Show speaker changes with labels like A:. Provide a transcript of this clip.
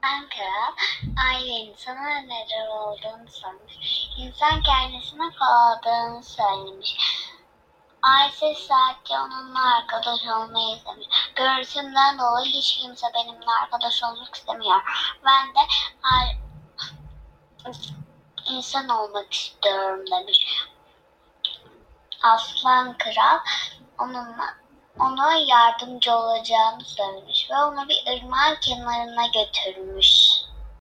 A: Ankara, aile insana neler olduğunu sormuş. İnsan kendisine kovaladığını söylemiş. Ayşe sadece onunla arkadaş olmayı istemiş. Görüntüsünden dolayı hiç kimse benimle arkadaş olmak istemiyor. Ben de insan olmak istiyorum demiş. Aslan Kral ona yardımcı olacağını söylemiş ve onu bir ırmağın kenarına götürmüş.